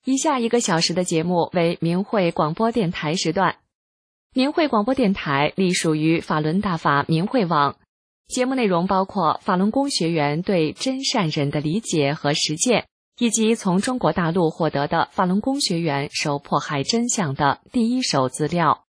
以下1个小时的节目为明慧广播电台时段。明慧广播电台隶属于法轮大法明慧网，节目内容包括法轮功学员对真善忍的理解和实践，以及从中国大陆获得的法轮功学员受迫害真相的第一手资料。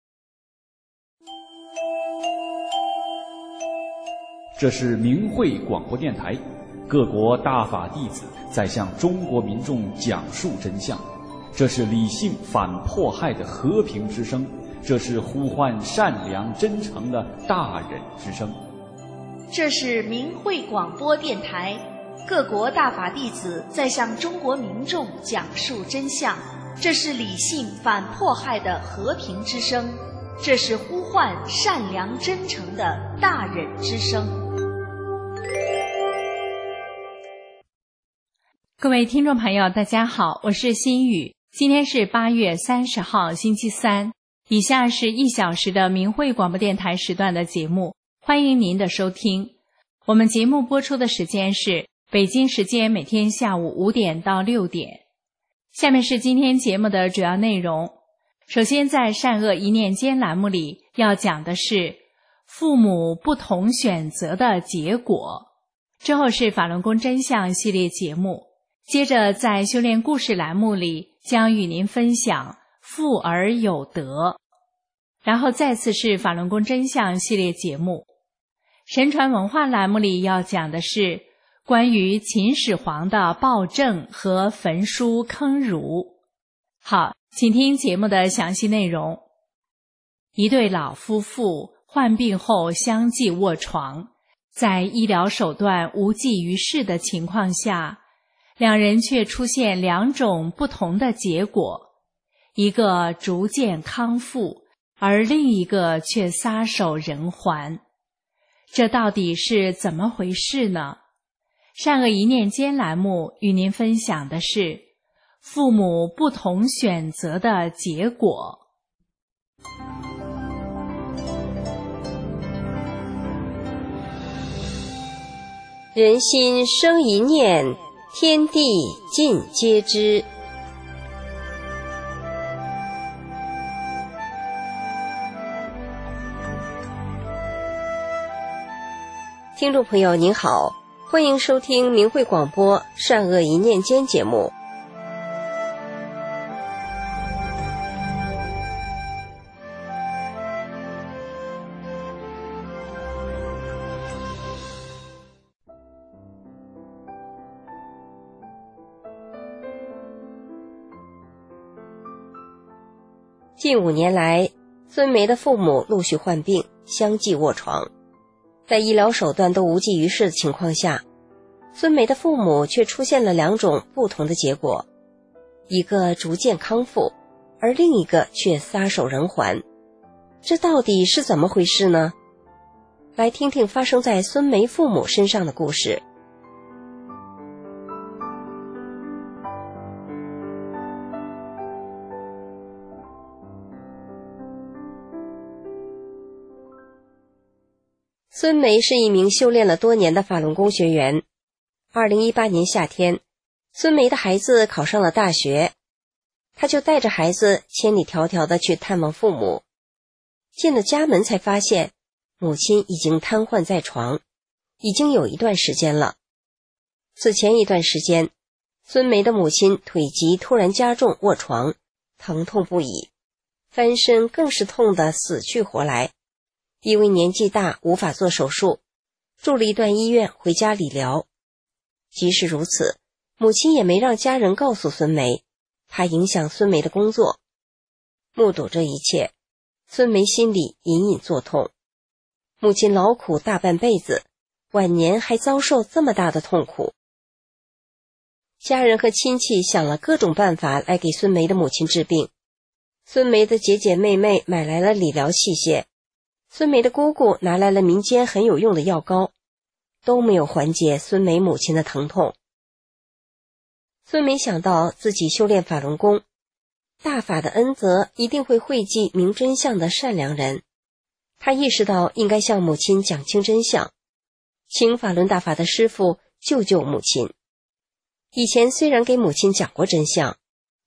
这是明慧广播电台，各国大法弟子在向中国民众讲述真相，这是理性反迫害的和平之声，这是呼唤善良真诚的大忍之声。 这是明慧广播电台，各国大法弟子在向中国民众讲述真相，这是理性反迫害的和平之声，这是呼唤善良真诚的大忍之声。 各位听众朋友大家好，我是心雨，今天是8月30号星期三，以下是1小时的明慧广播电台时段的节目，欢迎您的收听。我们节目播出的时间是北京时间每天下午5点到6点。下面是今天节目的主要内容。首先在善恶一念间栏目里要讲的是父母不同选择的结果，之后是法轮功真相系列节目，接着在修炼故事栏目里将与您分享富而有德，然后再次是法轮功真相系列节目。神传文化栏目里要讲的是关于秦始皇的暴政和焚书坑儒。好，请听节目的详细内容。一对老夫妇患病后相继卧床，在医疗手段无济于事的情况下，两人却出现2种不同的结果，一个逐渐康复，而另一个却撒手人寰。这到底是怎么回事呢？善恶一念间栏目与您分享的是父母不同选择的结果。 人心生一念，天地尽皆知。听众朋友您好，欢迎收听明慧广播善恶一念间节目。近5年来，孙梅的父母陆续患病，相继卧床。在医疗手段都无济于事的情况下，孙梅的父母却出现了2种不同的结果，一个逐渐康复，而另一个却撒手人寰。这到底是怎么回事呢？来听听发生在孙梅父母身上的故事。孙梅是一名修炼了多年的法轮功学员。2018年夏天，孙梅的孩子考上了大学，她就带着孩子千里迢迢地去探望父母。进了家门才发现，母亲已经瘫痪在床，已经有一段时间了。此前一段时间，孙梅的母亲腿疾突然加重卧床，疼痛不已，翻身更是痛得死去活来。因为年纪大无法做手术，住了一段医院回家理疗。即使如此，母亲也没让家人告诉孙梅，怕影响孙梅的工作。目睹这一切，孙梅心里隐隐作痛。母亲劳苦大半辈子，晚年还遭受这么大的痛苦。家人和亲戚想了各种办法来给孙梅的母亲治病。孙梅的姐姐妹妹买来了理疗器械，孙梅的姑姑拿来了民间很有用的药膏，都没有缓解孙梅母亲的疼痛。孙梅想到自己修炼法轮功，大法的恩泽一定会惠济明真相的善良人。她意识到应该向母亲讲清真相，请法轮大法的师父救救母亲。以前虽然给母亲讲过真相，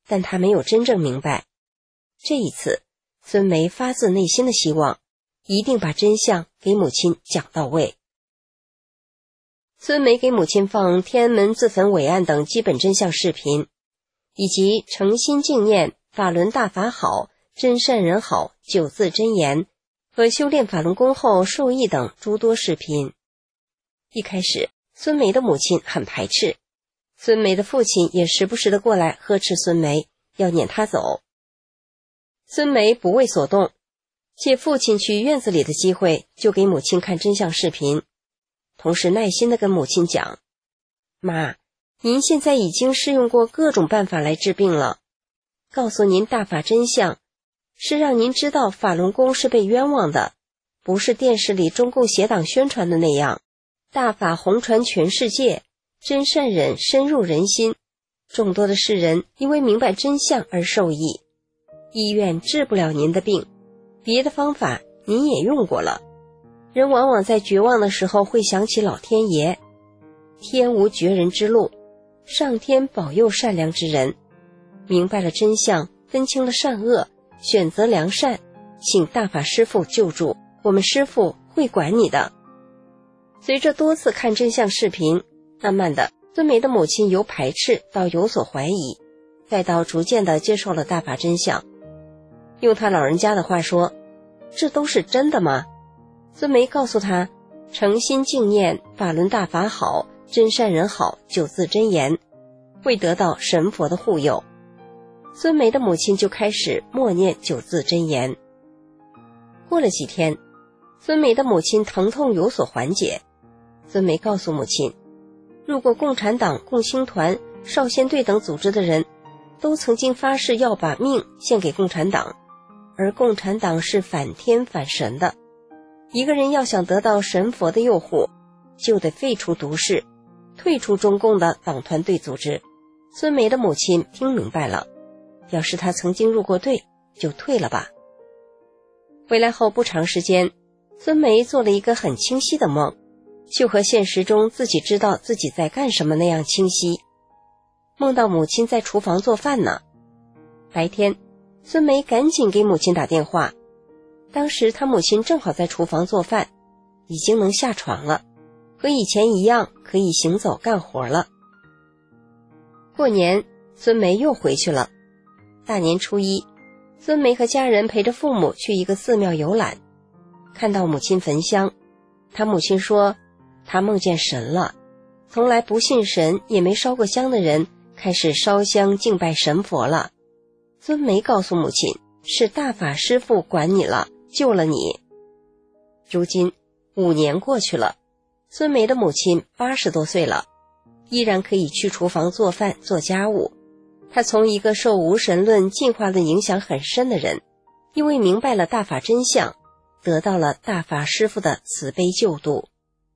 但他没有真正明白。这一次，孙梅发自内心的希望一定把真相给母亲讲到位。孙梅给母亲放天安门自焚伟案等基本真相视频，以及诚心敬念、法轮大法好、真善人好9字真言和修炼法轮功后受益等诸多视频。一开始，孙梅的母亲很排斥，孙梅的父亲也时不时地过来呵斥孙梅，要撵她走。孙梅不为所动，借父亲去院子里的机会，就给母亲看真相视频，同时耐心地跟母亲讲：妈，您现在已经试用过各种办法来治病了，告诉您大法真相，是让您知道法轮功是被冤枉的，不是电视里中共邪党宣传的那样，大法红传全世界，真善忍深入人心，众多的世人因为明白真相而受益。医院治不了您的病，别的方法您也用过了。人往往在绝望的时候会想起老天爷，天无绝人之路，上天保佑善良之人。明白了真相，分清了善恶，选择良善，请大法师父救助，我们师父会管你的。随着多次看真相视频，慢慢的，孙梅的母亲由排斥到有所怀疑，再到逐渐的接受了大法真相。用他老人家的话说，这都是真的吗？孙梅告诉他，诚心敬念法轮大法好，真善人好9字真言，会得到神佛的护佑。孙梅的母亲就开始默念9字真言。过了几天，孙梅的母亲疼痛有所缓解。孙梅告诉母亲，如果共产党、共青团、少先队等组织的人都曾经发誓要把命献给共产党，而共产党是反天反神的，一个人要想得到神佛的佑护，就得废除毒誓，退出中共的党团队组织。孙梅的母亲听明白了，表示她曾经入过队，就退了吧。回来后不长时间，孙梅做了一个很清晰的梦，就和现实中自己知道自己在干什么那样清晰。梦到母亲在厨房做饭呢。白天，孙梅赶紧给母亲打电话，当时她母亲正好在厨房做饭，已经能下床了，和以前一样可以行走干活了。过年，孙梅又回去了。大年初一，孙梅和家人陪着父母去一个寺庙游览，看到母亲焚香，她母亲说她梦见神了，从来不信神也没烧过香的人开始烧香敬拜神佛了。孙梅告诉母亲，是大法师父管你了，救了你。如今5年过去了，孙梅的母亲80多岁了，依然可以去厨房做饭做家务。她从一个受无神论进化论影响很深的人，因为明白了大法真相，得到了大法师父的慈悲救度。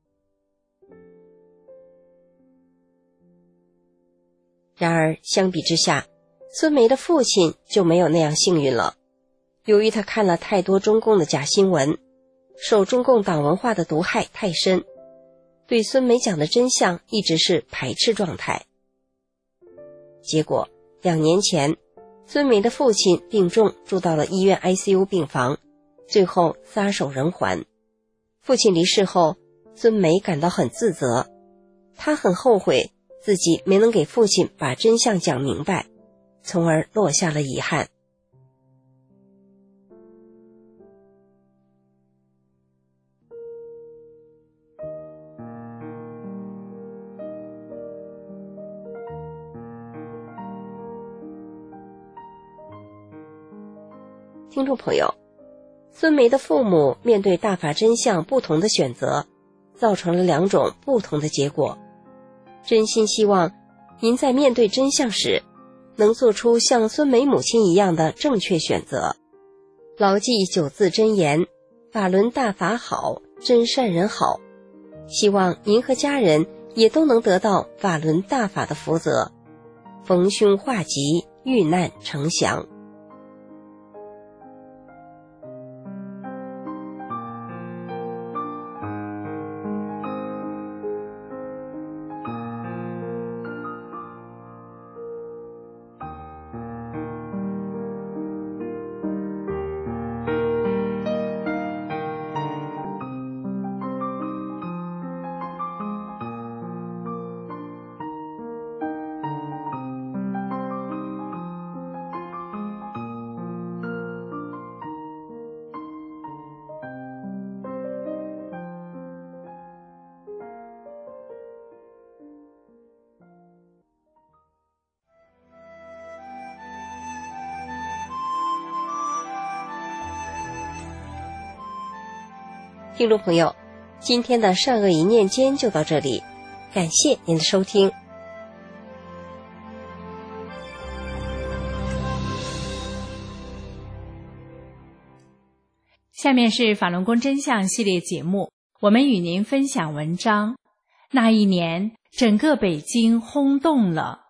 然而相比之下，孙梅的父亲就没有那样幸运了。由于他看了太多中共的假新闻，受中共党文化的毒害太深，对孙梅讲的真相一直是排斥状态。结果2年前，孙梅的父亲病重，住到了医院 ICU 病房，最后撒手人寰。父亲离世后，孙梅感到很自责，她很后悔自己没能给父亲把真相讲明白，从而落下了遗憾。听众朋友，孙梅的父母面对大法真相不同的选择，造成了2种不同的结果。真心希望您在面对真相时，能做出像孙梅母亲一样的正确选择，牢记9字真言，法轮大法好，真善人好。希望您和家人也都能得到法轮大法的福泽，逢凶化吉，遇难成祥。 听众朋友，今天的善恶一念间就到这里，感谢您的收听。 下面是法轮功真相系列节目，我们与您分享文章。那一年，整个北京轰动了。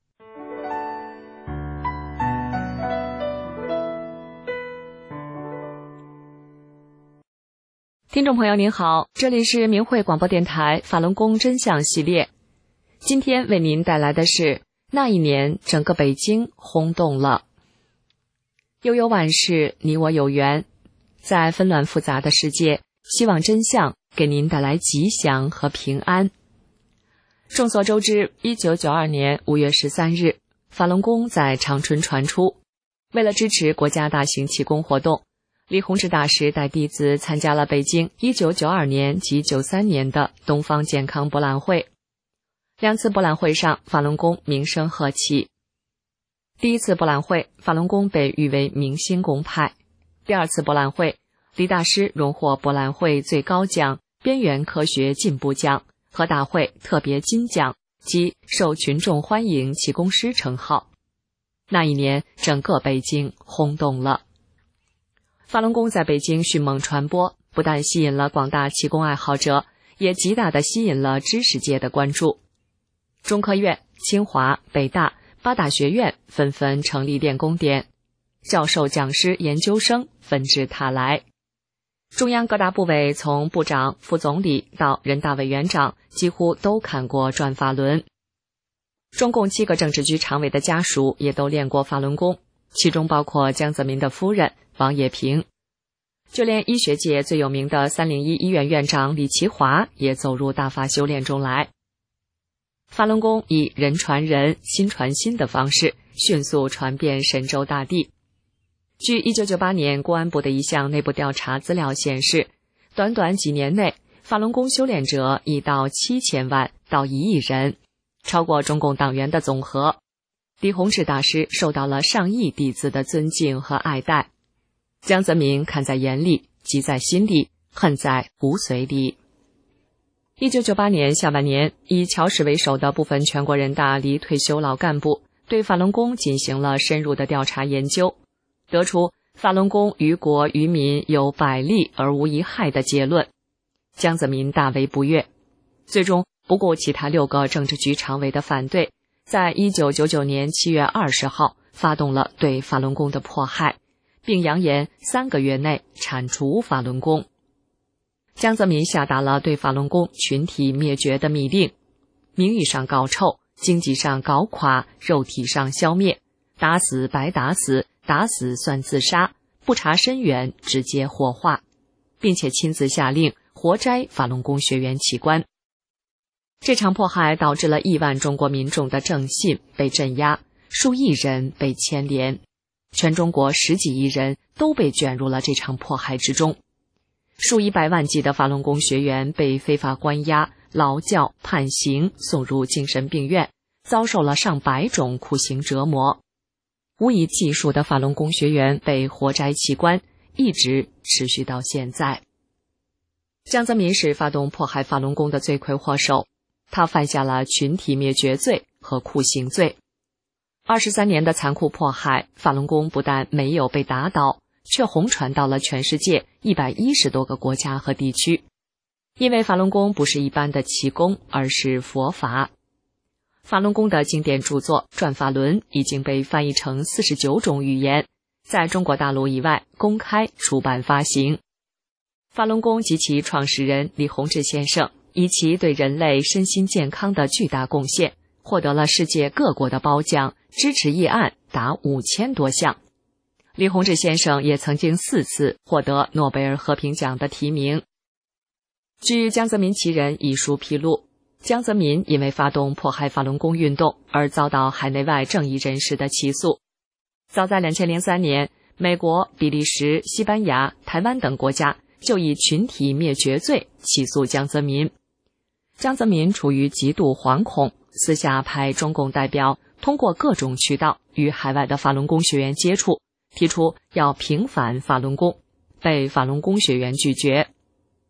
听众朋友您好，这里是明慧广播电台法轮功真相系列，今天为您带来的是那一年整个北京轰动了。悠悠万事，你我有缘，在纷乱复杂的世界，希望真相给您带来吉祥和平安。众所周知，1992年5月13日，法轮功在长春传出。为了支持国家大型气功活动，李洪志大师带弟子参加了北京1992年及93年的东方健康博览会。两次博览会上，法轮功名声鹤起。第一次博览会，法轮功被誉为明星功派。第二次博览会，李大师荣获博览会最高奖边缘科学进步奖和大会特别金奖及受群众欢迎气功师称号。那一年，整个北京轰动了。法轮功在北京迅猛传播，不但吸引了广大气功爱好者，也极大地吸引了知识界的关注。中科院、清华、北大8大学院纷纷成立练功点，教授、讲师、研究生纷至沓来。中央各大部委从部长、副总理到人大委员长，几乎都看过转法轮。中共7个政治局常委的家属也都练过法轮功，其中包括江泽民的夫人王冶萍。就连医学界最有名的301医院院长李奇华也走入大法修炼中来。法轮功以人传人、心传心的方式迅速传遍神州大地。据1998年公安部的一项内部调查资料显示，短短几年内，法轮功修炼者已到7000万到1亿人，超过中共党员的总和。李洪志大师受到了上亿弟子的尊敬和爱戴。江泽民看在眼里，急在心里，恨在骨髓里。1998年下半年，以乔氏为首的部分全国人大离退休老干部对法轮功进行了深入的调查研究，得出法轮功于国于民有百利而无一害的结论。江泽民大为不悦，最终不顾其他6个政治局常委的反对，在1999年7月20号发动了对法轮功的迫害，并扬言3个月内铲除法轮功。江泽民下达了对法轮功群体灭绝的密令，名义上搞臭，经济上搞垮，肉体上消灭，打死白打死，打死算自杀，不查深源直接火化，并且亲自下令活摘法轮功学员器官。这场迫害导致了亿万中国民众的正信被镇压，数亿人被牵连，全中国10几亿人都被卷入了这场迫害之中。数以百万计的法轮功学员被非法关押、劳教、判刑，送入精神病院，遭受了上百种酷刑折磨。无以计数的法轮功学员被活摘器官，一直持续到现在。江泽民是发动迫害法轮功的罪魁祸首，他犯下了群体灭绝罪和酷刑罪。23年的残酷迫害，法轮功不但没有被打倒，却红传到了全世界110多个国家和地区。因为法轮功不是一般的气功，而是佛法。法轮功的经典著作《转法轮》已经被翻译成49种语言，在中国大陆以外公开出版发行。法轮功及其创始人李洪志先生以其对人类身心健康的巨大贡献，获得了世界各国的褒奖，支持议案达5000多项。李洪志先生也曾经4次获得诺贝尔和平奖的提名。据江泽民其人一书披露，江泽民因为发动迫害法轮功运动而遭到海内外正义人士的起诉。早在2003年，美国、比利时、西班牙、台湾等国家就以群体灭绝罪起诉江泽民。江泽民出于极度惶恐，私下派中共代表通过各种渠道与海外的法轮功学员接触，提出要平反法轮功，被法轮功学员拒绝。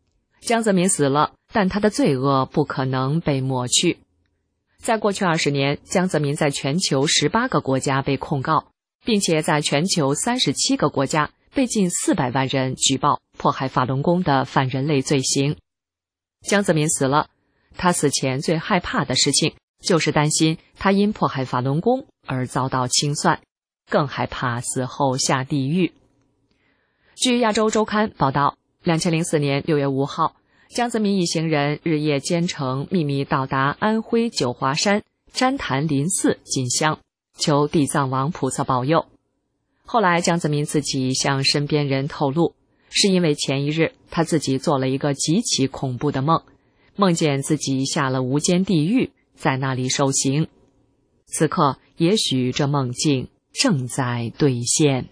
江泽民死了，但他的罪恶不可能被抹去。在过去20年，江泽民在全球18个国家被控告，并且在全球37个国家被近400万人举报迫害法轮功的反人类罪行。江泽民死了，他死前最害怕的事情就是担心他因迫害法轮功而遭到清算，更害怕死后下地狱。据亚洲周刊报道，2004年6月5号，江泽民一行人日夜兼程，秘密到达安徽九华山旃檀林寺进香，求地藏王菩萨保佑。后来江泽民自己向身边人透露，是因为前一日他自己做了一个极其恐怖的梦，梦见自己下了无间地狱，在那里受刑。此刻也许这梦境正在兑现。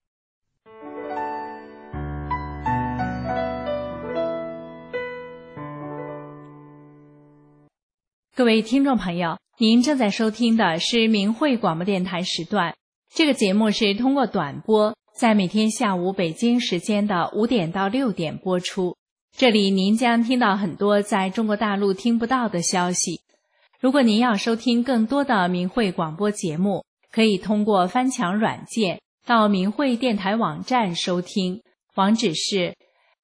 各位听众朋友，您正在收听的是明慧广播电台时段。这个节目是通过短波，在每天下午北京时间的5点到6点播出。这里您将听到很多在中国大陆听不到的消息。如果您要收听更多的明慧广播节目，可以通过翻墙软件到明慧电台网站收听，网址是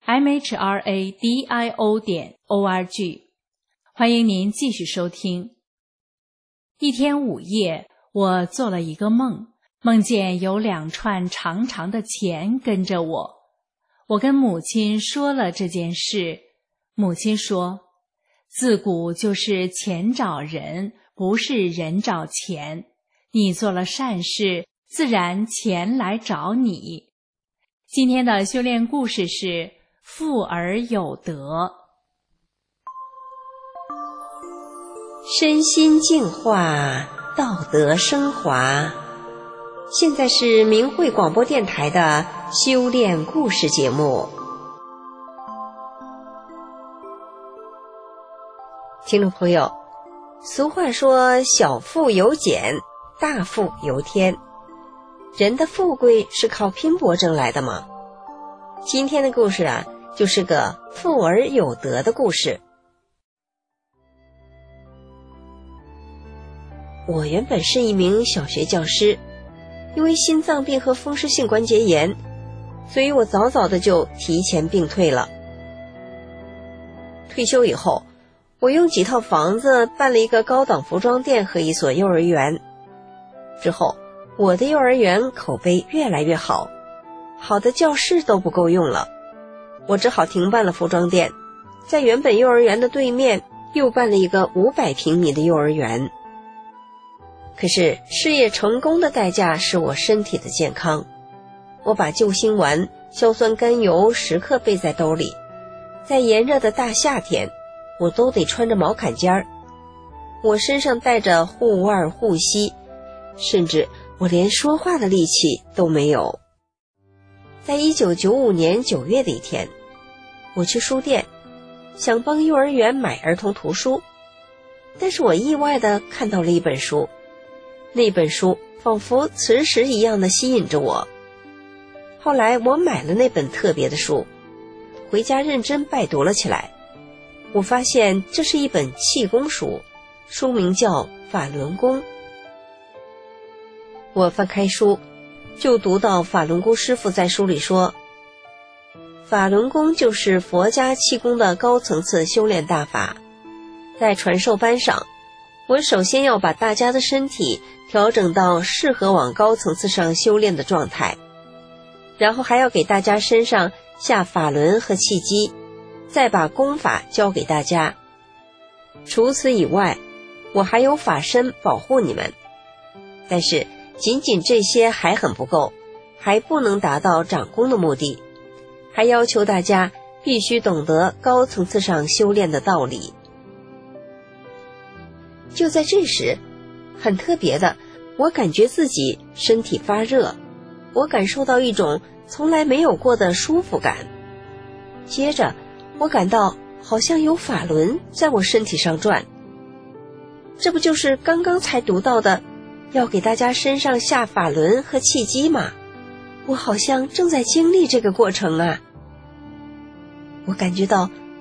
mhradio.org。欢迎您继续收听。一天午夜，我做了一个梦，梦见有2串长长的钱跟着我。我跟母亲说了这件事，母亲说，自古就是钱找人，不是人找钱。你做了善事，自然钱来找你。今天的修炼故事是富而有德。 身心净化，道德升华。现在是明慧广播电台的修炼故事节目。听众朋友，俗话说小富由俭，大富由天。人的富贵是靠拼搏挣来的吗？今天的故事啊，就是个富而有德的故事。我原本是一名小学教师，因为心脏病和风湿性关节炎，所以我早早的就提前病退了。退休以后，我用几套房子办了一个高档服装店和一所幼儿园。之后，我的幼儿园口碑越来越好，好的教室都不够用了，我只好停办了服装店，在原本幼儿园的对面又办了一个500平米的幼儿园。可是事业成功的代价是我身体的健康，我把救心丸、硝酸甘油时刻备在兜里，在炎热的大夏天，我都得穿着毛坎肩儿，我身上带着护腕护膝，甚至我连说话的力气都没有。在1995年9月的一天，我去书店，想帮幼儿园买儿童图书，但是我意外地看到了一本书，那本书仿佛磁石一样的吸引着我。后来我买了那本特别的书，回家认真拜读了起来。我发现这是一本气功书，书名叫《法轮功》。我翻开书，就读到法轮功师父在书里说，法轮功就是佛家气功的高层次修炼大法。在传授班上，我首先要把大家的身体调整到适合往高层次上修炼的状态，然后还要给大家身上下法轮和气机，再把功法教给大家。除此以外，我还有法身保护你们。但是仅仅这些还很不够，还不能达到长功的目的，还要求大家必须懂得高层次上修炼的道理。就在这时，很特别的，我感觉自己身体发热，我感受到一种从来没有过的舒服感。接着，我感到好像有法轮在我身体上转。这不就是刚刚才读到的，要给大家身上下法轮和气机吗？我好像正在经历这个过程啊。我感觉到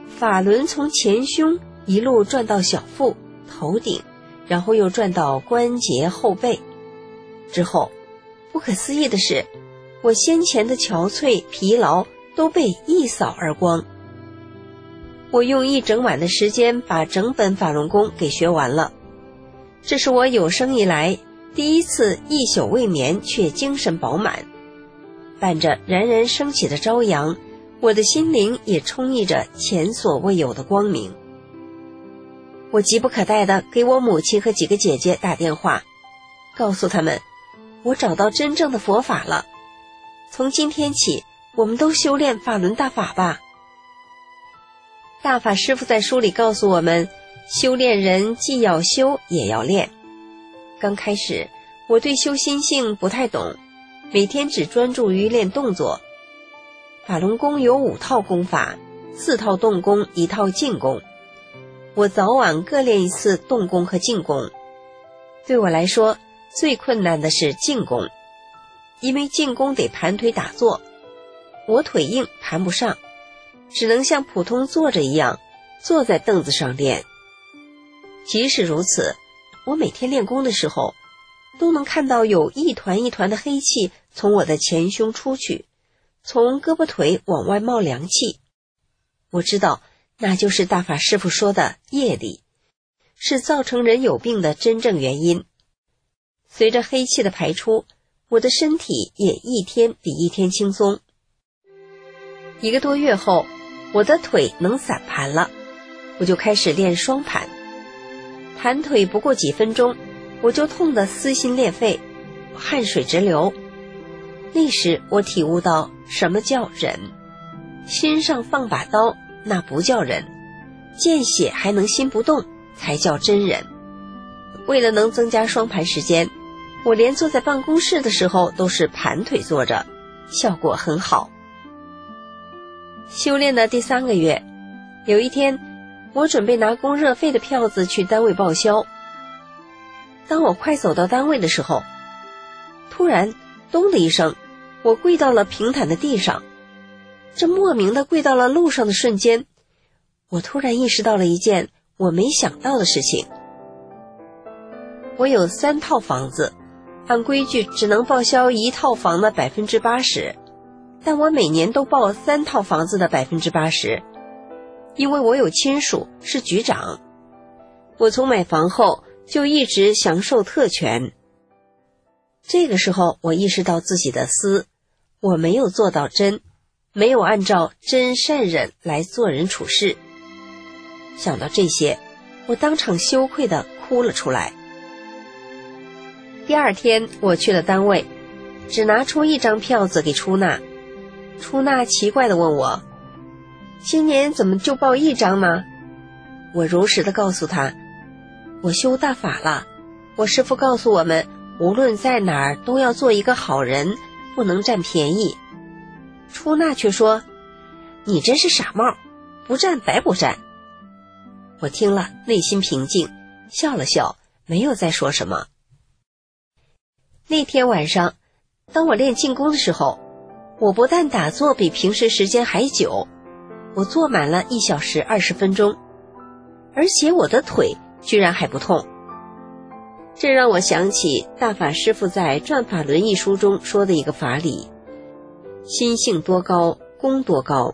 法轮从前胸一路转到小腹、头顶，然后又转到关节、后背。之后，不可思议的是，我先前的憔悴、疲劳都被一扫而光。我用一整晚的时间把整本法轮功给学完了，这是我有生以来第一次一宿未眠却精神饱满，伴着冉冉升起的朝阳，我的心灵也充溢着前所未有的光明。我急不可待地给我母亲和几个姐姐打电话，告诉他们我找到真正的佛法了，从今天起我们都修炼法轮大法吧。大法师父在书里告诉我们，修炼人既要修也要练。刚开始我对修心性不太懂，每天只专注于练动作。法轮功有5套功法，4套动功，1套静功。我早晚各练一次动功和静功。对我来说，最困难的是静功，因为静功得盘腿打坐，我腿硬盘不上，只能像普通坐着一样坐在凳子上练。即使如此，我每天练功的时候都能看到有一团一团的黑气从我的前胸出去，从胳膊腿往外冒凉气。我知道那就是大法师父说的业力，是造成人有病的真正原因。随着黑气的排出，我的身体也一天比一天轻松。1个多月后，我的腿能散盘了，我就开始练双盘。盘腿不过几分钟，我就痛得撕心裂肺，汗水直流。那时我体悟到什么叫忍，心上放把刀那不叫忍，见血还能心不动才叫真忍。为了能增加双盘时间，我连坐在办公室的时候都是盘腿坐着，效果很好。修炼的第3个月，有一天我准备拿供热费的票子去单位报销。当我快走到单位的时候，突然咚的一声，我跪到了平坦的地上。这莫名的跪到了路上的瞬间，我突然意识到了一件我没想到的事情。我有3套房子，按规矩只能报销1套房的 80%， 但我每年都报3套房子的 80%， 因为我有亲属是局长。我从买房后就一直享受特权。这个时候我意识到自己的私，我没有做到真，没有按照真善忍来做人处事。想到这些，我当场羞愧地哭了出来。第2天我去了单位，只拿出1张票子给出纳。出纳奇怪地问我，今年怎么就报1张呢？我如实地告诉他，我修大法了，我师父告诉我们，无论在哪儿都要做一个好人，不能占便宜。出纳却说，你真是傻帽，不占白不占。我听了内心平静，笑了笑，没有再说什么。那天晚上，当我练静功的时候，我不但打坐比平时时间还久，我坐满了1小时20分钟，而且我的腿居然还不痛。这让我想起大法师父在《转法轮》一书中说的一个法理，心性多高，功多高。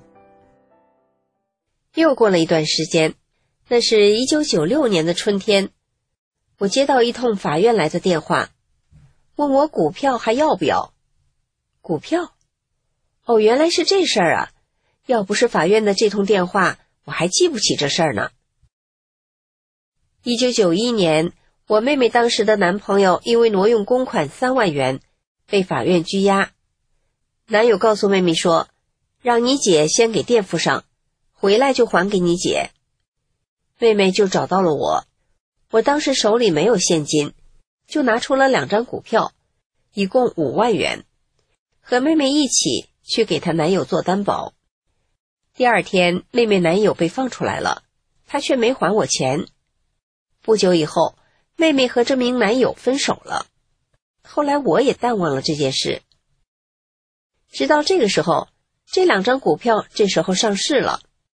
又过了一段时间，那是1996年的春天，我接到一通法院来的电话，问我股票还要不要。股票？哦，原来是这事儿啊！要不是法院的这通电话，我还记不起这事儿呢。1991年，我妹妹当时的男朋友因为挪用公款3万元，被法院拘押。男友告诉妹妹说，让你姐先给垫付上，回来就还给你姐。妹妹就找到了我，我当时手里没有现金，就拿出了2张股票，一共5万元，和妹妹一起去给她男友做担保。第2天，妹妹男友被放出来了，他却没还我钱。不久以后，妹妹和这名男友分手了。后来我也淡忘了这件事。直到这个时候，这2张股票这时候上市了，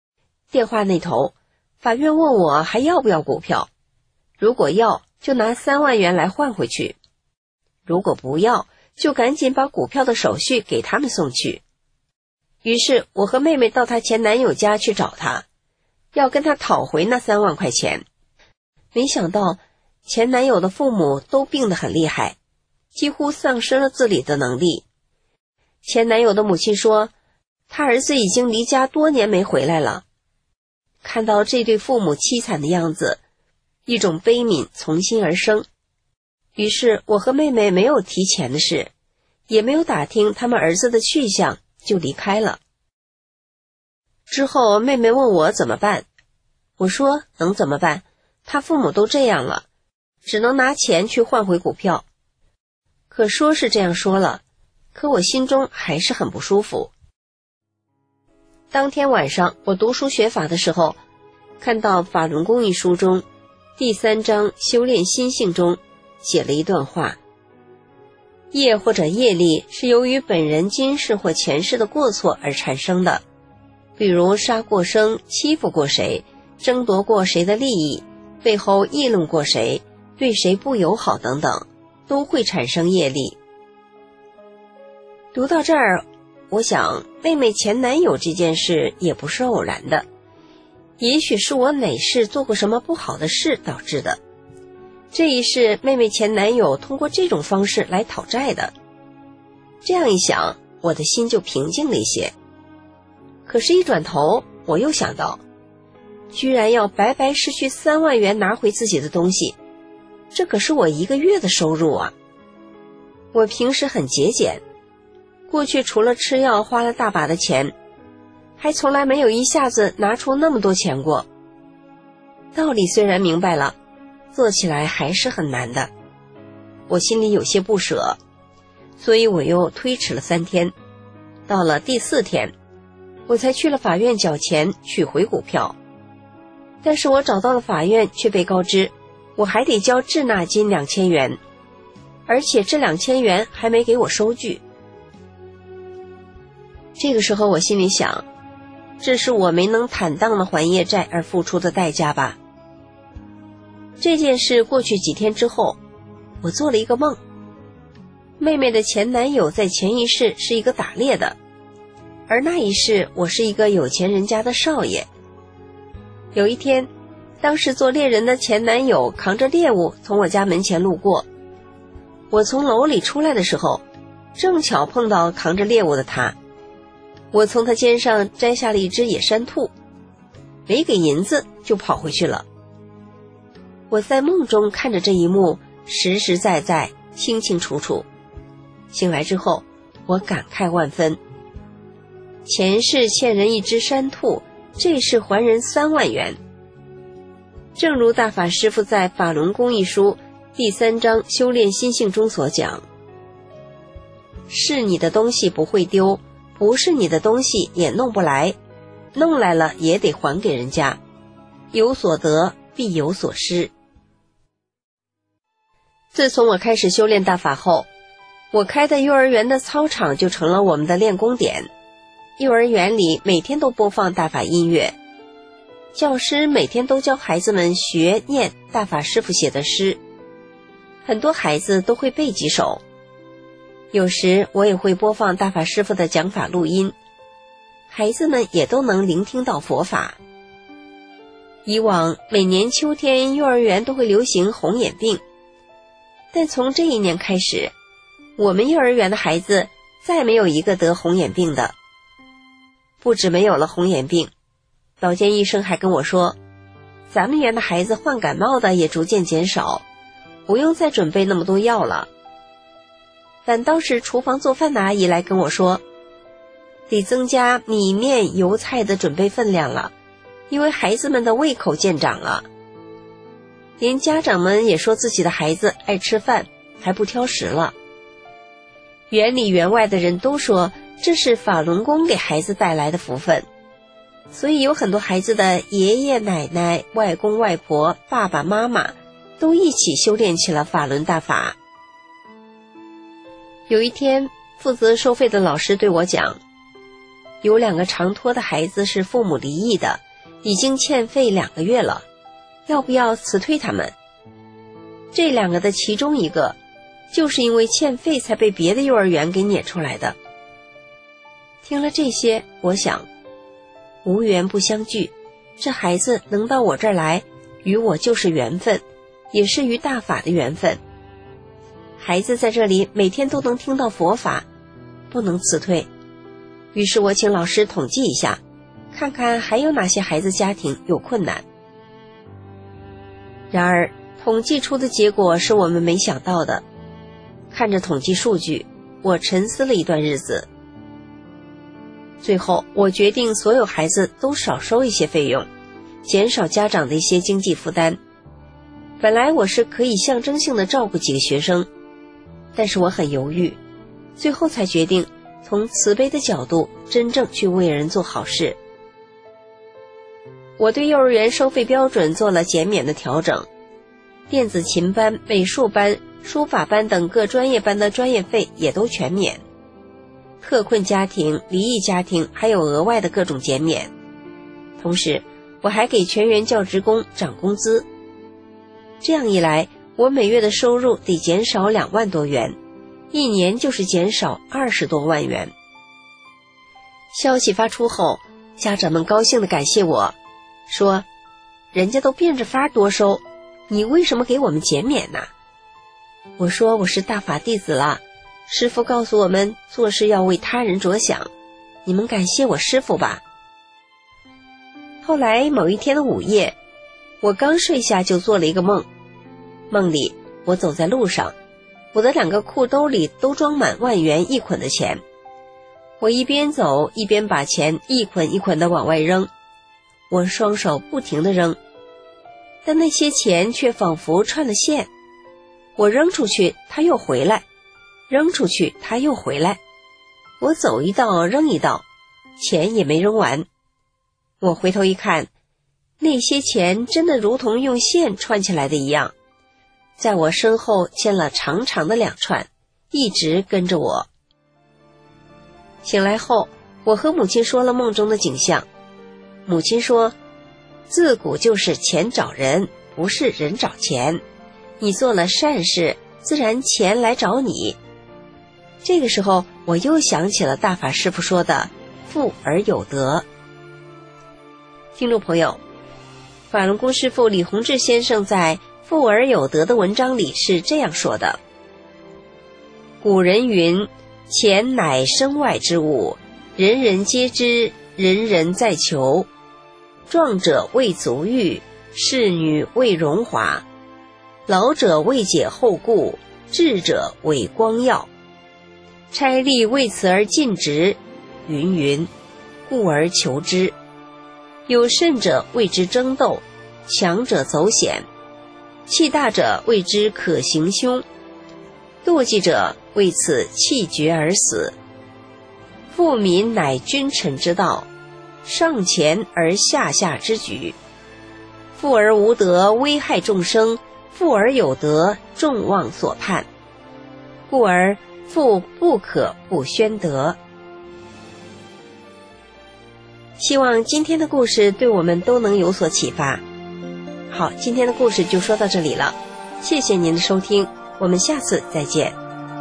电话那头，法院问我还要不要股票，如果要，就拿3万元来换回去，如果不要，就赶紧把股票的手续给他们送去。于是我和妹妹到她前男友家去找他，要跟他讨回那3万块钱。没想到前男友的父母都病得很厉害，几乎丧失了自理的能力。前男友的母亲说，他儿子已经离家多年没回来了。看到这对父母凄惨的样子，一种悲悯从心而生。于是我和妹妹没有提钱的事，也没有打听他们儿子的去向，就离开了。之后妹妹问我怎么办，我说能怎么办，他父母都这样了，只能拿钱去换回股票。可说是这样说了，可我心中还是很不舒服。当天晚上我读书学法的时候，看到《法轮功》一书中第3章修炼心性中写了一段话，业或者业力是由于本人今世或前世的过错而产生的，比如杀过生、欺负过谁、争夺过谁的利益、背后议论过谁、对谁不友好等等，都会产生业力。读到这儿，我想妹妹前男友这件事也不是偶然的，也许是我哪世做过什么不好的事导致的。这一世妹妹前男友通过这种方式来讨债的。这样一想，我的心就平静了一些。可是一转头，我又想到，居然要白白失去3万元拿回自己的东西，这可是我1个月的收入啊！我平时很节俭，过去除了吃药花了大把的钱，还从来没有一下子拿出那么多钱过。道理虽然明白了，做起来还是很难的。我心里有些不舍，所以我又推迟了3天。到了第4天，我才去了法院缴钱取回股票。但是我找到了法院，却被告知我还得交滞纳金2000元，而且这2000元还没给我收据。这个时候我心里想，这是我没能坦荡的还业债而付出的代价吧。这件事过去几天之后，我做了一个梦。妹妹的前男友在前一世是一个打猎的，而那一世我是一个有钱人家的少爷。有一天，当时做猎人的前男友扛着猎物从我家门前路过，我从楼里出来的时候，正巧碰到扛着猎物的他。我从他肩上摘下了一只野山兔，没给银子就跑回去了。我在梦中看着这一幕，实实在在，清清楚楚。醒来之后，我感慨万分。前世欠人一只山兔，这世还人3万元。正如大法师父在《法轮功》一书第3章修炼心性中所讲，是你的东西不会丢，不是你的东西也弄不来，弄来了也得还给人家，有所得必有所失。自从我开始修炼大法后，我开的幼儿园的操场就成了我们的练功点。幼儿园里每天都播放大法音乐，教师每天都教孩子们学念大法师父写的诗，很多孩子都会背几首。有时我也会播放大法师父的讲法录音，孩子们也都能聆听到佛法。以往每年秋天幼儿园都会流行红眼病，但从这一年开始，我们幼儿园的孩子再没有一个得红眼病的。不止没有了红眼病，保健医生还跟我说，咱们园的孩子患感冒的也逐渐减少，不用再准备那么多药了。反倒是厨房做饭的阿姨来跟我说，得增加米面油菜的准备分量了，因为孩子们的胃口渐长了。连家长们也说自己的孩子爱吃饭，还不挑食了。园里园外的人都说，这是法轮功给孩子带来的福分，所以有很多孩子的爷爷奶奶、外公外婆、爸爸妈妈都一起修炼起了法轮大法。有一天，负责收费的老师对我讲，有2个常托的孩子是父母离异的， 已经欠费2个月了，要不要辞退他们？这2个的其中一个，就是因为欠费才被别的幼儿园给撵出来的。听了这些，我想，无缘不相聚，这孩子能到我这儿来，与我就是缘分，也是与大法的缘分。孩子在这里每天都能听到佛法，不能辞退。于是我请老师统计一下，看看还有哪些孩子家庭有困难。然而统计出的结果是我们没想到的。看着统计数据，我沉思了一段日子。最后我决定所有孩子都少收一些费用，减少家长的一些经济负担。本来我是可以象征性的照顾几个学生，但是我很犹豫，最后才决定从慈悲的角度真正去为人做好事。我对幼儿园收费标准做了减免的调整，电子琴班、美术班、书法班等各专业班的专业费也都全免，特困家庭、离异家庭还有额外的各种减免。同时我还给全员教职工涨工资。这样一来，我每月的收入得减少2万多元，一年就是减少20多万元。消息发出后，家长们高兴地感谢我，说人家都变着法多收，你为什么给我们减免呢？我说我是大法弟子了，师父告诉我们做事要为他人着想，你们感谢我师父吧。后来某一天的午夜，我刚睡下就做了一个梦，梦里我走在路上，我的2个裤兜里都装满万元一捆的钱，我一边走一边把钱一捆一捆地往外扔，我双手不停地扔，但那些钱却仿佛串了线，我扔出去它又回来，扔出去它又回来，我走一道扔一道，钱也没扔完。我回头一看，那些钱真的如同用线串起来的一样，在我身后牵了长长的2串，一直跟着我。醒来后，我和母亲说了梦中的景象。母亲说，自古就是钱找人，不是人找钱，你做了善事，自然钱来找你。这个时候我又想起了大法师父说的富而有德。听众朋友，法轮功师父李洪志先生在富而有德的文章里是这样说的：古人云，钱乃身外之物，人人皆知，人人在求。壮者为足欲，仕女为荣华，老者为解后顾，智者为光耀。差吏为此而尽职，云云，故而求之。有甚者为之争斗，强者走险，气大者为之可行凶，妒忌者为此气绝而死。富民乃君臣之道，上乾而下下之举。富而无德，危害众生；富而有德，众望所盼。故而富不可不宣德。希望今天的故事对我们都能有所启发。好，今天的故事就说到这里了，谢谢您的收听，我们下次再见。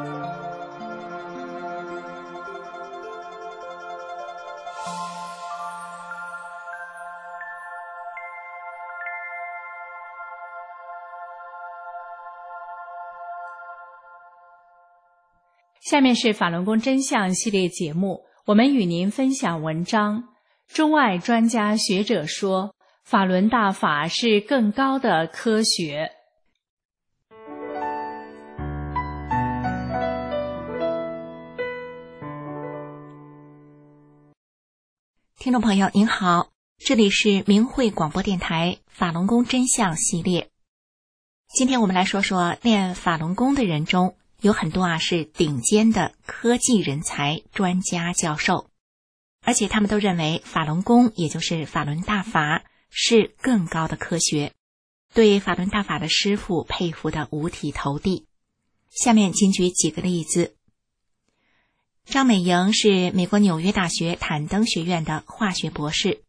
下面是法轮功真相系列节目，我们与您分享文章。中外专家学者说，法轮大法是更高的科学。 听众朋友您好，这里是明慧广播电台法轮功真相系列。今天我们来说说练法轮功的人中有很多是顶尖的科技人才、专家、教授，而且他们都认为法轮功也就是法轮大法是更高的科学，对法轮大法的师父佩服得五体投地。下面仅举几个例子。张美莹是美国纽约大学坦登学院的化学博士，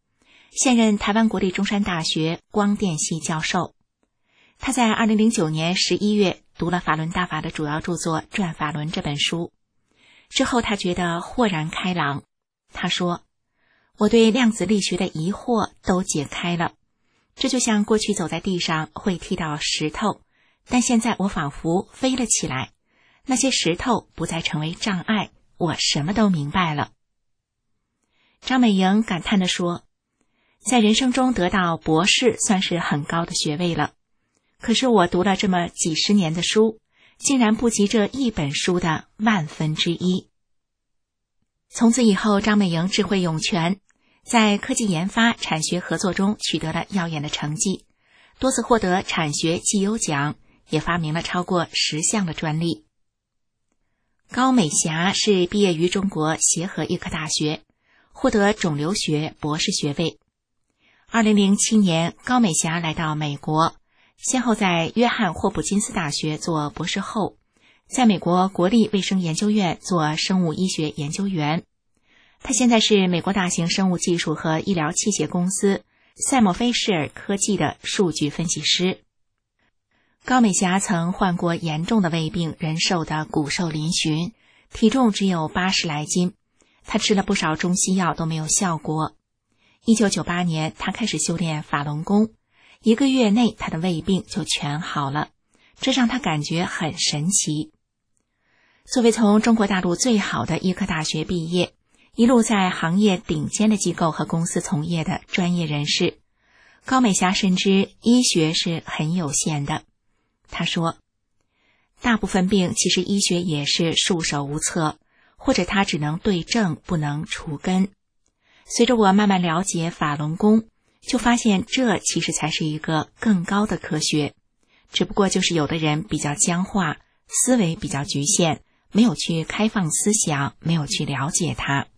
现任台湾国立中山大学光电系教授。他在2009年11月读了法轮大法的主要著作《转法轮》这本书之后，他觉得豁然开朗。他说，我对量子力学的疑惑都解开了，这就像过去走在地上会踢到石头，但现在我仿佛飞了起来，那些石头不再成为障碍，我什么都明白了。张美莹感叹地说，在人生中得到博士算是很高的学位了，可是我读了这么几十年的书，竟然不及这一本书的1/1000。从此以后，张美莹智慧涌泉，在科技研发、产学合作中取得了耀眼的成绩，多次获得产学绩优奖，也发明了超过10项的专利。高美霞是毕业于中国协和医科大学，获得肿瘤学博士学位。2007年，高美霞来到美国，先后在约翰霍普金斯大学做博士后，在美国国立卫生研究院做生物医学研究员。他现在是美国大型生物技术和医疗器械公司赛默菲士尔科技的数据分析师。高美霞曾患过严重的胃病，人瘦的骨瘦嶙峋，体重只有80来斤。她吃了不少中西药都没有效果。1998年，她开始修炼法轮功，1个月内她的胃病就全好了，这让她感觉很神奇。作为从中国大陆最好的医科大学毕业，一路在行业顶尖的机构和公司从业的专业人士，高美霞深知医学是很有限的。她说，大部分病其实医学也是束手无策，或者它只能对症不能除根。随着我慢慢了解法轮功，就发现这其实才是一个更高的科学，只不过就是有的人比较僵化，思维比较局限，没有去开放思想，没有去了解它。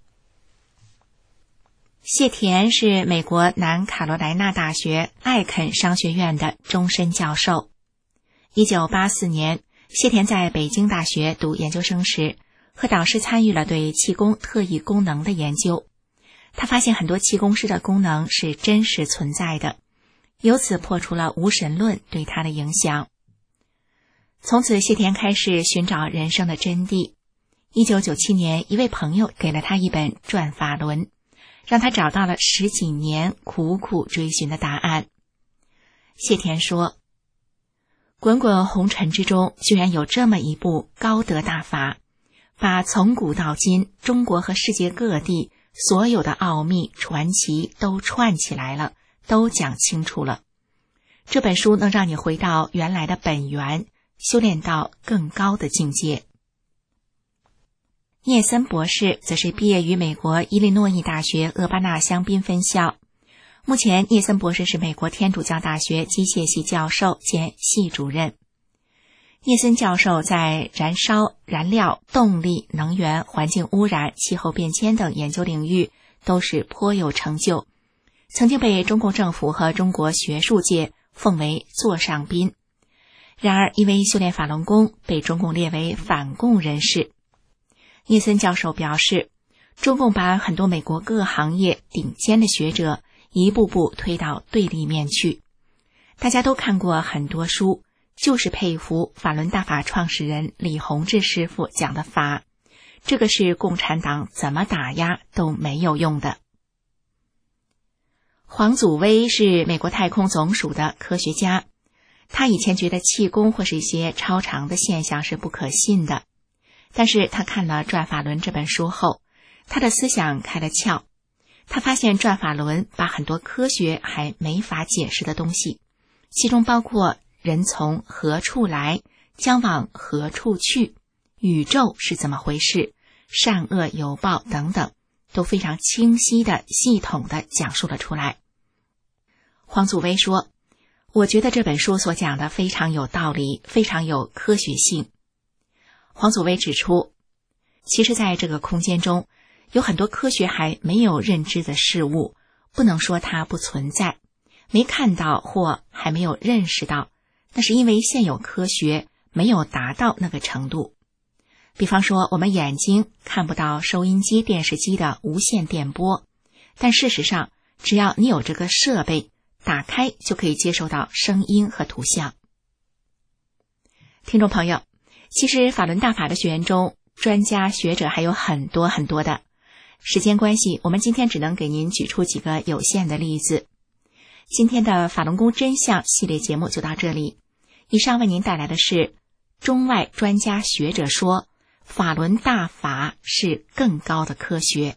谢田是美国南卡罗来纳大学艾肯商学院的终身教授。1984年，谢田在北京大学读研究生时，和导师参与了对气功特异功能的研究。他发现很多气功师的功能是真实存在的，由此破除了无神论对他的影响。从此，谢田开始寻找人生的真谛。1997年，一位朋友给了他一本《转法轮》，让他找到了10几年苦苦追寻的答案。谢田说，滚滚红尘之中，居然有这么一部高德大法，把从古到今中国和世界各地所有的奥秘传奇都串起来了，都讲清楚了。这本书能让你回到原来的本源，修炼到更高的境界。聂森博士则是毕业于美国伊利诺伊大学厄巴纳香槟分校。目前，聂森博士是美国天主教大学机械系教授兼系主任。聂森教授在燃烧、燃料、动力、能源、环境污染、气候变迁等研究领域都是颇有成就，曾经被中共政府和中国学术界奉为座上宾。然而，因为修炼法轮功，被中共列为反共人士。聂森教授表示，中共把很多美国各行业顶尖的学者一步步推到对立面去。大家都看过很多书，就是佩服法轮大法创始人李洪志师傅讲的法，这个是共产党怎么打压都没有用的。黄祖威是美国太空总署的科学家，他以前觉得气功或是一些超常的现象是不可信的，但是他看了《转法轮》这本书后，他的思想开了窍。他发现《转法轮》把很多科学还没法解释的东西，其中包括人从何处来，将往何处去，宇宙是怎么回事，善恶有报等等，都非常清晰的、系统的讲述了出来。黄祖威说，我觉得这本书所讲的非常有道理，非常有科学性。黄祖威指出，其实在这个空间中，有很多科学还没有认知的事物，不能说它不存在，没看到或还没有认识到，那是因为现有科学没有达到那个程度。比方说，我们眼睛看不到收音机、电视机的无线电波，但事实上， 只要你有这个设备，打开就可以接收到声音和图像。听众朋友，其实法轮大法的学员中，专家学者还有很多很多的。时间关系，我们今天只能给您举出几个有限的例子。今天的法轮功真相系列节目就到这里。以上为您带来的是中外专家学者说，法轮大法是更高的科学。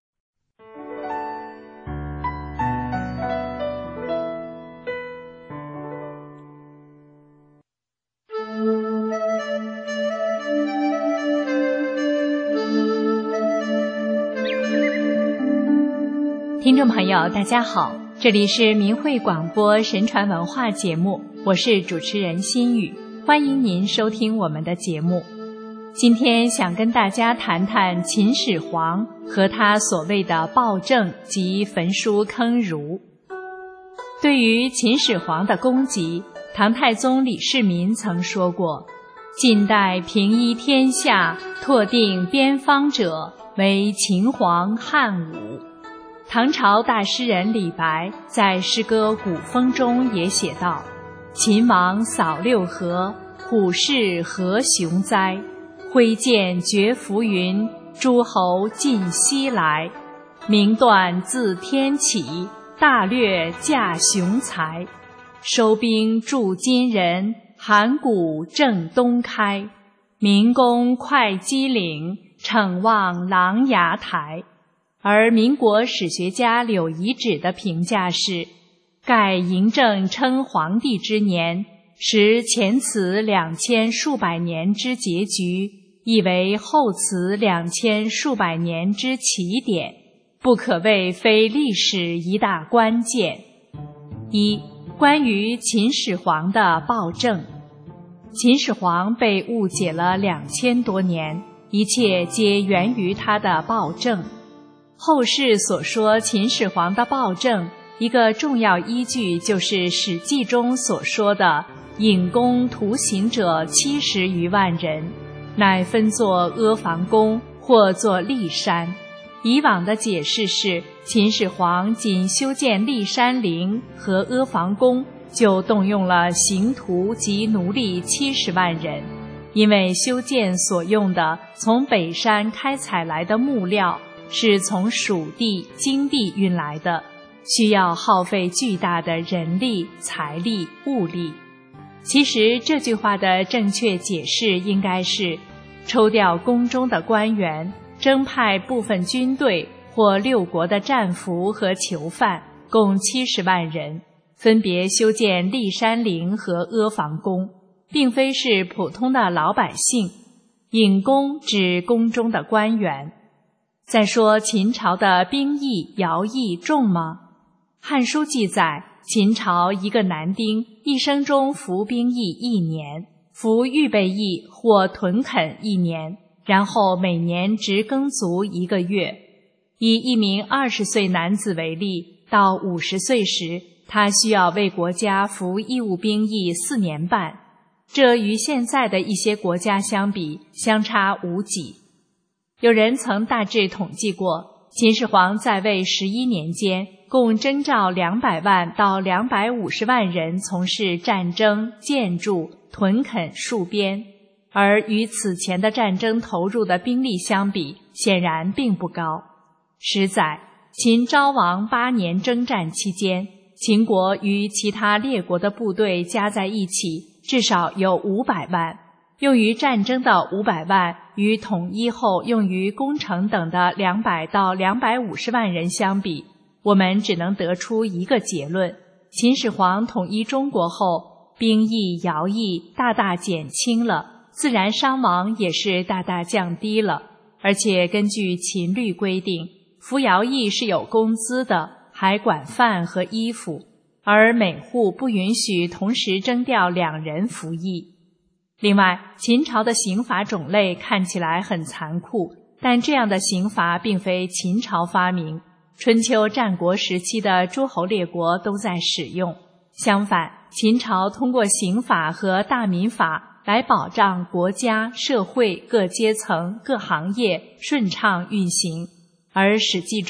听众朋友大家好，这里是明慧广播神传文化节目，我是主持人心雨，欢迎您收听我们的节目。今天想跟大家谈谈秦始皇和他所谓的暴政及焚书坑儒。对于秦始皇的功绩，唐太宗李世民曾说过，近代平一天下，拓定边方者，为秦皇汉武。唐朝大诗人李白在诗歌《古风》中也写道，秦王扫六合，虎视何雄哉，挥剑绝浮云，诸侯尽西来，名断自天起，大略驾雄才，收兵助金人，函谷正东开，民工会稽岭，骋望琅琊台。而民国史学家柳遗址的评价是，盖嬴政称皇帝之年，时前此2000数百年之结局，亦为后此2000数百年之起点，不可谓非历史一大关键。一、关于秦始皇的暴政。秦始皇被误解了2000多年，一切皆源于他的暴政。后世所说秦始皇的暴政，一个重要依据就是《史记》中所说的引弓图行者70余万人，乃分作阿房宫或作骊山。以往的解释是，秦始皇仅修建骊山陵和阿房宫，就动用了刑徒及奴隶70万人，因为修建所用的从北山开采来的木料是从蜀地、荆地运来的，需要耗费巨大的人力、财力、物力。其实这句话的正确解释应该是，抽调宫中的官员，征派部分军队或6国的战俘和囚犯，共70万人，分别修建骊山陵和阿房宫，并非是普通的老百姓。引弓指宫中的官员。再说秦朝的兵役、徭役重吗？《汉书》记载，秦朝一个男丁一生中服兵役1年，服预备役或屯垦1年，然后每年值耕足1个月。以一名20岁男子为例，到50岁时，他需要为国家服义务兵役4年半，这与现在的一些国家相比，相差无几。有人曾大致统计过，秦始皇在位11年间，共征召200万到250万人从事战争、建筑、屯垦、戍边，而与此前的战争投入的兵力相比，显然并不高。史载，秦昭王8年征战期间，秦国与其他列国的部队加在一起，至少有500万。用于战争的500万与统一后用于工程等的200到250万人相比，我们只能得出一个结论：秦始皇统一中国后，兵役、徭役大大减轻了，自然伤亡也是大大降低了。而且根据秦律规定，服徭役是有工资的，还管饭和衣服，而每户不允许同时征调2人服役。另外，秦朝的刑罚种类看起来很残酷，但这样的刑罚并非秦朝发明，春秋战国时期的诸侯列国都在使用。相反，秦朝通过刑法和大民法来保障国家、社会各阶层、各行业顺畅运行。而《史记》中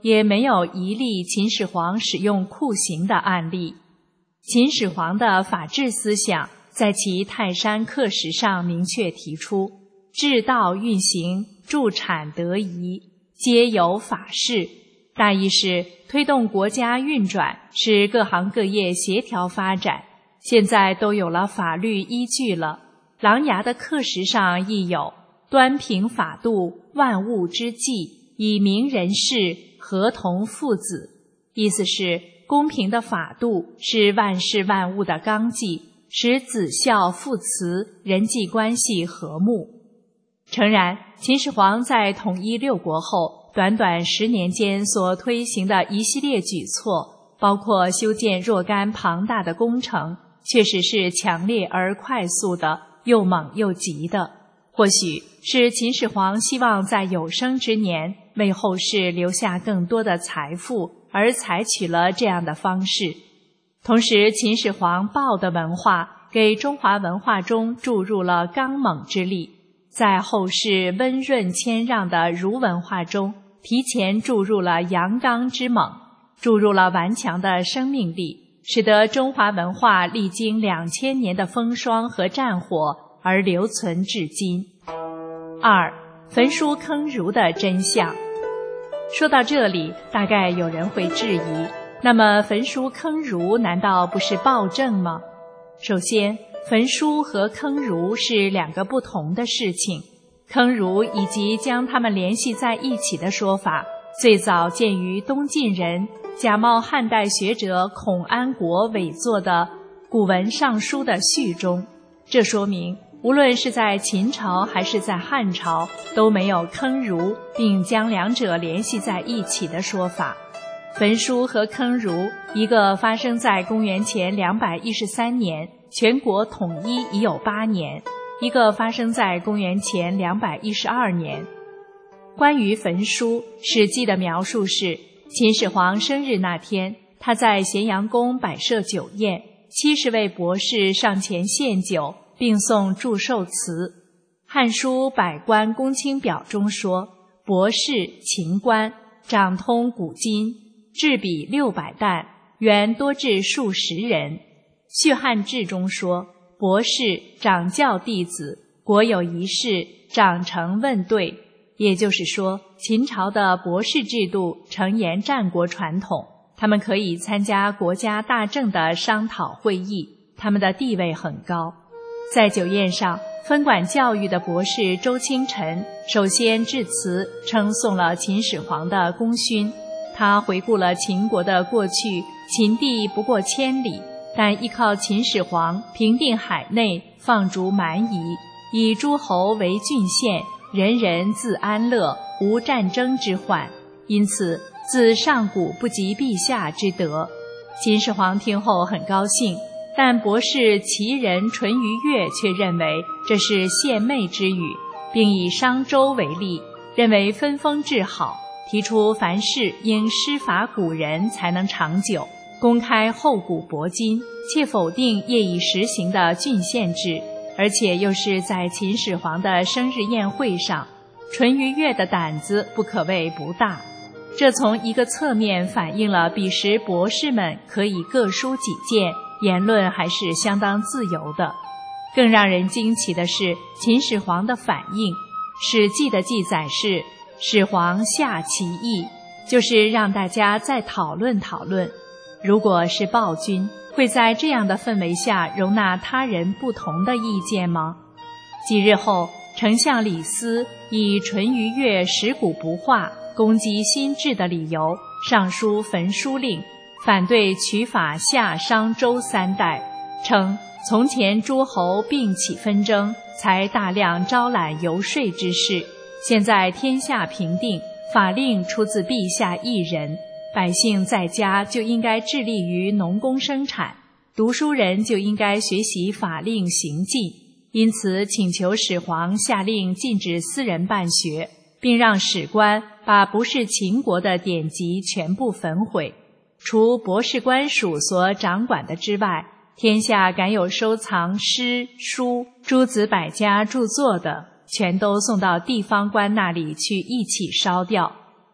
也没有一例秦始皇使用酷刑的案例。秦始皇的法治思想在其泰山刻石上明确提出，治道运行，助产得宜，皆有法事，大意是推动国家运转，使各行各业协调发展。现在都有了法律依据了。琅琊的刻石上亦有端平法度，万物之纪，以明人事，合同父子。意思是公平的法度是万事万物的纲纪，使子孝父慈，人际关系和睦。诚然，秦始皇在统一六国后，短短10年间所推行的一系列举措，包括修建若干庞大的工程，确实是强烈而快速的，又猛又急的。或许是秦始皇希望在有生之年为后世留下更多的财富，而采取了这样的方式。同时，秦始皇暴的文化给中华文化中注入了刚猛之力，在后世温润谦让的儒文化中提前注入了阳刚之猛，注入了顽强的生命力，使得中华文化历经2000年的风霜和战火而留存至今。2. 焚书坑儒的真相。说到这里，大概有人会质疑，那么焚书坑儒难道不是暴政吗？首先，焚书和坑儒是2个不同的事情。坑儒以及将它们联系在一起的说法，最早见于东晋人假冒汉代学者孔安国伪作的《古文尚书》的序中。这说明无论是在秦朝还是在汉朝，都没有坑儒并将2者联系在一起的说法。焚书和坑儒，一个发生在公元前213年，全国统一已有8年，一个发生在公元前212年。关于焚书，史记的描述是，秦始皇生日那天，他在咸阳宫摆设酒宴，70位博士上前献酒，并送祝寿词。汉书百官公卿表中说，博士秦观，掌通古今，制笔600担，原多至数十人。续汉志中说，博士掌教弟子，国有一事，长成问对。也就是说，秦朝的博士制度承沿战国传统，他们可以参加国家大政的商讨会议，他们的地位很高。在酒宴上，分管教育的博士周清晨首先致辞，称颂了秦始皇的功勋。他回顾了秦国的过去，秦地不过1000里，但依靠秦始皇平定海内，放逐蛮夷，以诸侯为郡县，人人自安乐，无战争之患，因此自上古不及陛下之德。秦始皇听后很高兴，但博士齐人淳于越却认为这是献媚之语，并以商周为例，认为分封制好，提出凡事应师法古人才能长久，公开厚古薄今，且否定业已实行的郡县制，而且又是在秦始皇的生日宴会上，淳于越的胆子不可谓不大。这从一个侧面反映了彼时博士们可以各抒己见，言论还是相当自由的。更让人惊奇的是秦始皇的反应。史记的记载是，始皇下其意，就是让大家再讨论讨论。如果是暴君，会在这样的氛围下容纳他人不同的意见吗？几日后，丞相李斯以淳于越食古不化，攻击新制的理由，上书焚书令，反对取法夏商周3代，称从前诸侯并起纷争，才大量招揽游说之事，现在天下平定，法令出自陛下一人，百姓在家就应该致力于农工生产，读书人就应该学习法令行禁，因此请求始皇下令禁止私人办学，并让史官把不是秦国的典籍全部焚毁。除博士官署所掌管的之外，天下敢有收藏诗书诸子百家著作的，全都送到地方官那里去一起烧掉。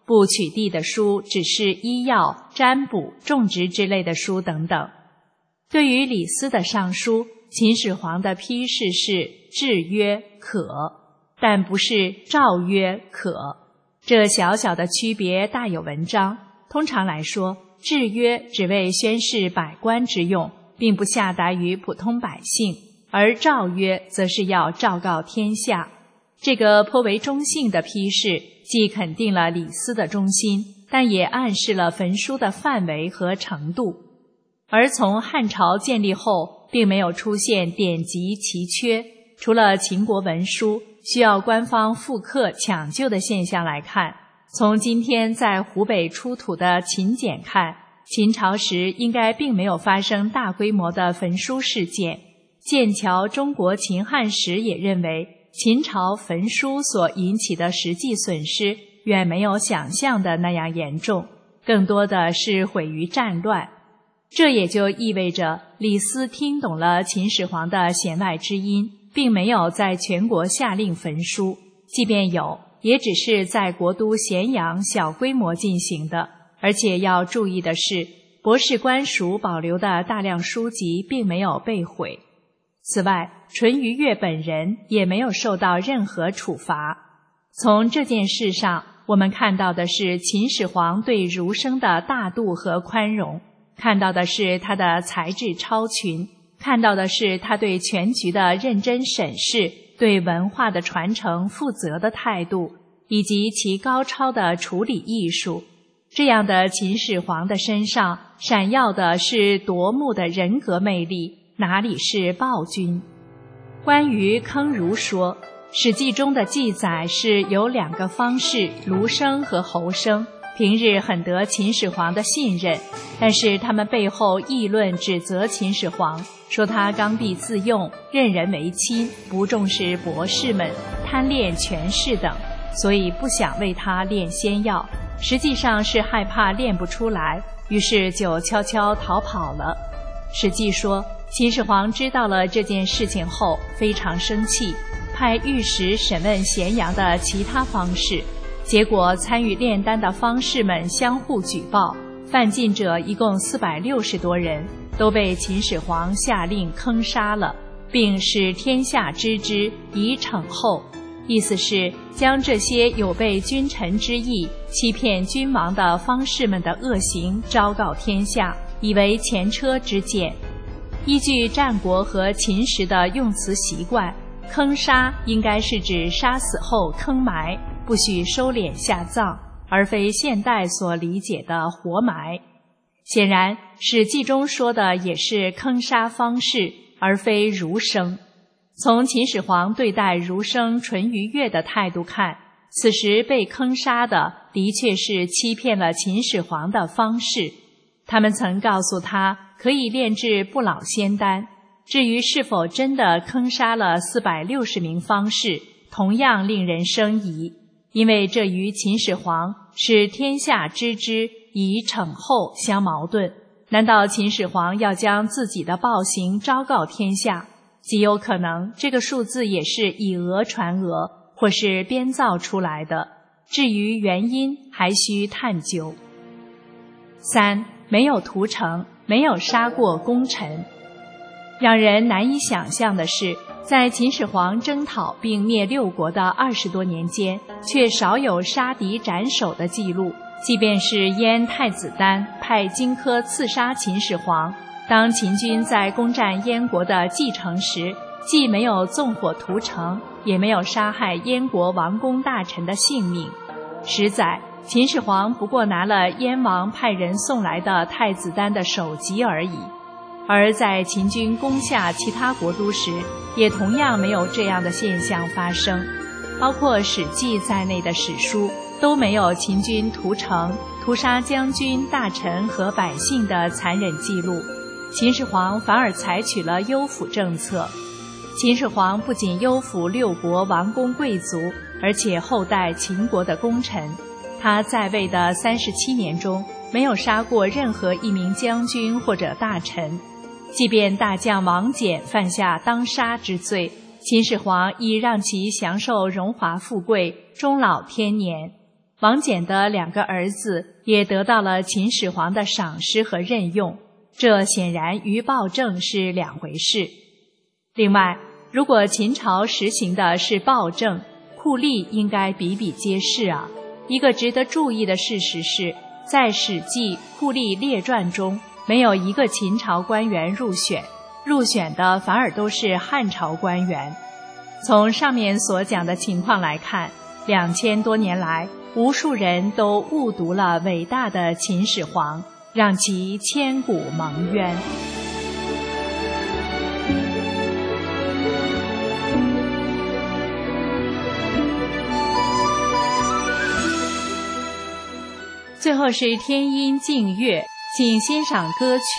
不取缔的书只是医药、占卜、种植之类的书等等。对于李斯的上书，秦始皇的批示是制曰可，但不是诏曰可。这小小的区别大有文章。通常来说，制约只为宣示百官之用，并不下达于普通百姓，而诏约则是要昭告天下。这个颇为中性的批示，既肯定了李斯的忠心，但也暗示了焚书的范围和程度。而从汉朝建立后，并没有出现典籍奇缺，除了秦国文书需要官方复刻抢救的现象来看，从今天在湖北出土的秦简看，秦朝时应该并没有发生大规模的焚书事件。剑桥中国秦汉史也认为，秦朝焚书所引起的实际损失远没有想象的那样严重，更多的是毁于战乱。这也就意味着李斯听懂了秦始皇的弦外之音，并没有在全国下令焚书，即便有，也只是在国都咸阳小规模进行的。而且要注意的是，博士官署保留的大量书籍并没有被毁。此外，淳于越本人也没有受到任何处罚。从这件事上，我们看到的是秦始皇对儒生的大度和宽容，看到的是他的才智超群，看到的是他对全局的认真审视，对文化的传承负责的态度，以及其高超的处理艺术。这样的秦始皇的身上闪耀的是夺目的人格魅力，哪里是暴君？关于坑儒说，史记中的记载是有2个方士，卢生和侯生，平日很得秦始皇的信任，但是他们背后议论指责秦始皇，说他刚愎自用，任人唯亲，不重视博士们，贪恋权势等，所以不想为他炼仙药，实际上是害怕炼不出来，于是就悄悄逃跑了。史记说，秦始皇知道了这件事情后非常生气，派御史审问咸阳的其他方士，结果参与炼丹的方士们相互举报，犯禁者一共460多人，都被秦始皇下令坑杀了，并使天下知之，以惩后。意思是将这些有悖君臣之意、欺骗君王的方士们的恶行昭告天下，以为前车之鉴。依据战国和秦时的用词习惯，坑杀应该是指杀死后坑埋，不许收敛下葬，而非现代所理解的活埋。显然，史记中说的也是坑杀方士，而非儒生。从秦始皇对待儒生淳于越的态度看，此时被坑杀的的确是欺骗了秦始皇的方士。他们曾告诉他可以炼制不老仙丹，至于是否真的坑杀了460名方士，同样令人生疑，因为这与秦始皇使天下知之，以惩后相矛盾。难道秦始皇要将自己的暴行昭告天下？极有可能这个数字也是以讹传讹，或是编造出来的。至于原因，还需探究。3. 没有屠城，没有杀过功臣。让人难以想象的是，在秦始皇征讨并灭六国的20多年间，却少有杀敌斩首的记录。即便是燕太子丹派荆轲刺杀秦始皇，当秦军在攻占燕国的蓟城时，既没有纵火屠城，也没有杀害燕国王公大臣的性命。实载，秦始皇不过拿了燕王派人送来的太子丹的首级而已。而在秦军攻下其他国都时，也同样没有这样的现象发生。包括《史记》在内的史书都没有秦军屠城、屠杀将军、大臣和百姓的残忍记录。秦始皇反而采取了优抚政策。秦始皇不仅优抚六国王公贵族，而且厚待秦国的功臣。他在位的37年中，没有杀过任何一名将军或者大臣。即便大将王翦犯下当杀之罪，秦始皇亦让其享受荣华富贵，终老天年。 王翦的2个儿子也得到了秦始皇的赏识和任用，这显然与暴政是2回事。另外，如果秦朝实行的是暴政，酷吏应该比比皆是啊。一个值得注意的事实是，在《史记·酷吏列传》中，没有一个秦朝官员入选的反而都是汉朝官员。从上面所讲的情况来看，2000多年来，无数人都误读了伟大的秦始皇，让其千古蒙冤。最后是天音静乐，请欣赏歌曲。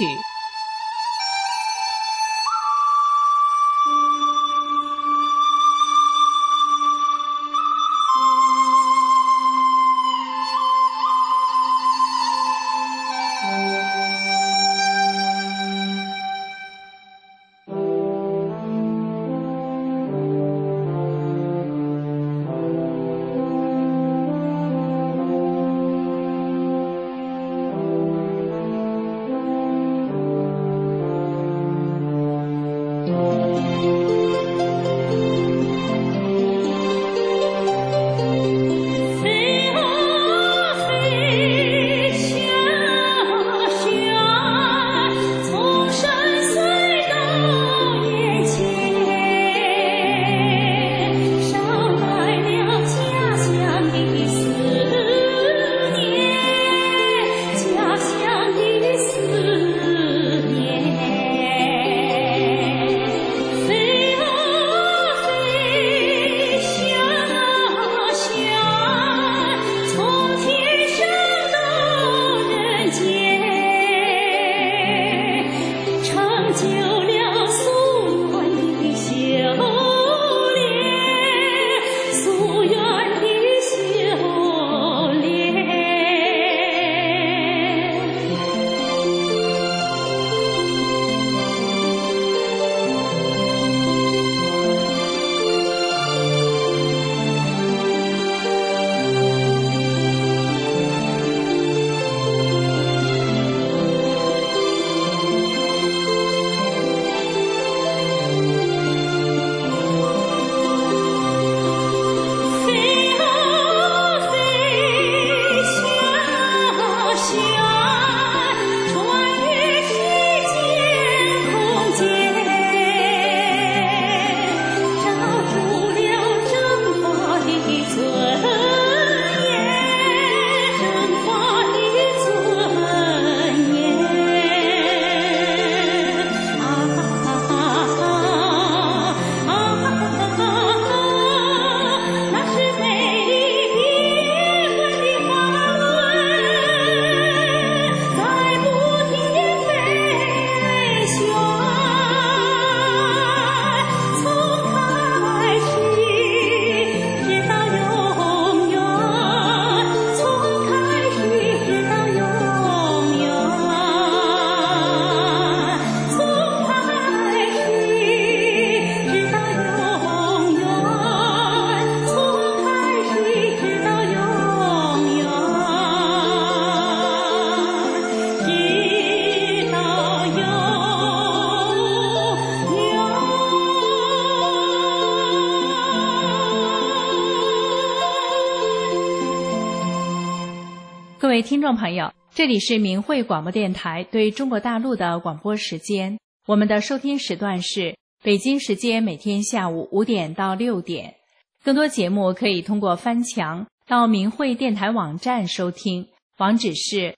各位听众朋友，这里是明慧广播电台对中国大陆的广播时间，我们的收听时段是北京时间每天下午5点到6点。更多节目可以通过翻墙到明慧电台网站收听，网址是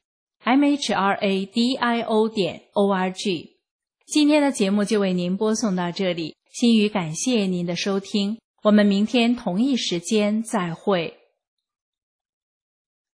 mhradio.org。 今天的节目就为您播送到这里，心语感谢您的收听，我们明天同一时间再会。